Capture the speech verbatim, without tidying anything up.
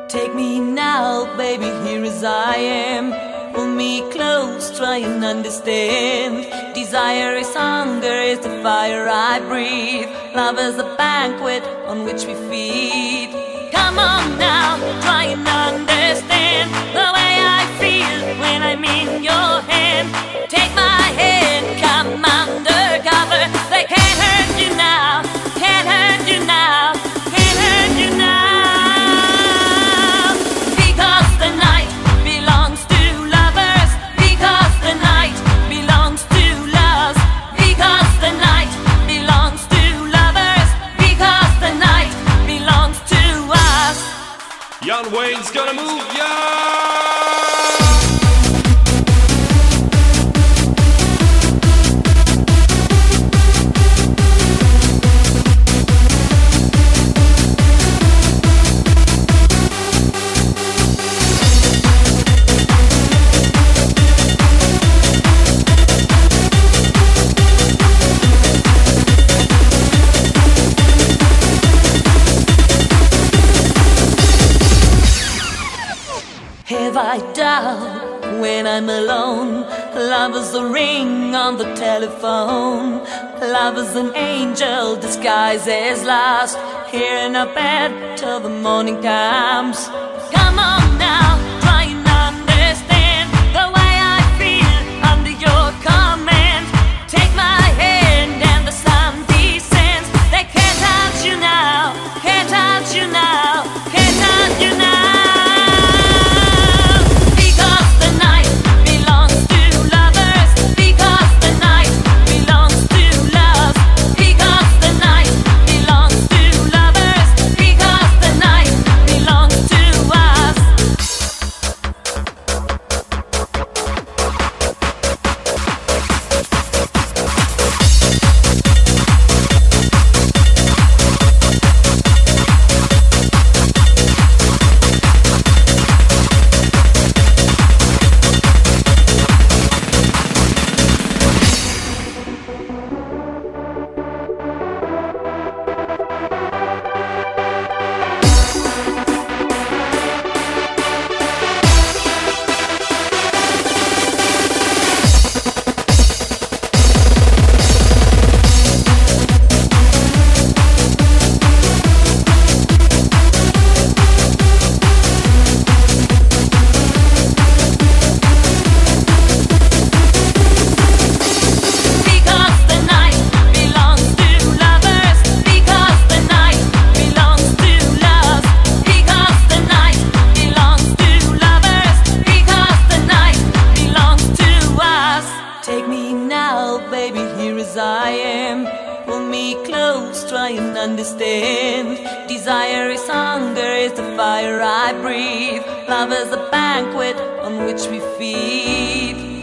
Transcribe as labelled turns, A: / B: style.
A: Take me now, baby, here as I am. Pull me close, try and understand. Desire is hunger, is the fire I breathe. Love is a banquet on which we feed. Come on now, try and understand the way I feel when I'm in your hand. Take my hand, come undercover. They can't hurt you now, can't hurt you now, can't hurt you now. Because the night belongs to lovers. Because the night belongs to loves. Because the night belongs to lovers. Because the night belongs to us.
B: Young Wayne's gonna move, yeah!
A: Have I doubt when I'm alone? Love is a ring on the telephone. Love is an angel disguised as lost, here in a bed till the morning comes. Come on now, try and understand the way I feel under your command. Take my hand and the sun descends. They can't touch you now, can't touch you now, can't touch you now. Baby, here as I am. Pull me close, try and understand. Desire is hunger, is the fire I breathe. Love is a banquet on which we feed.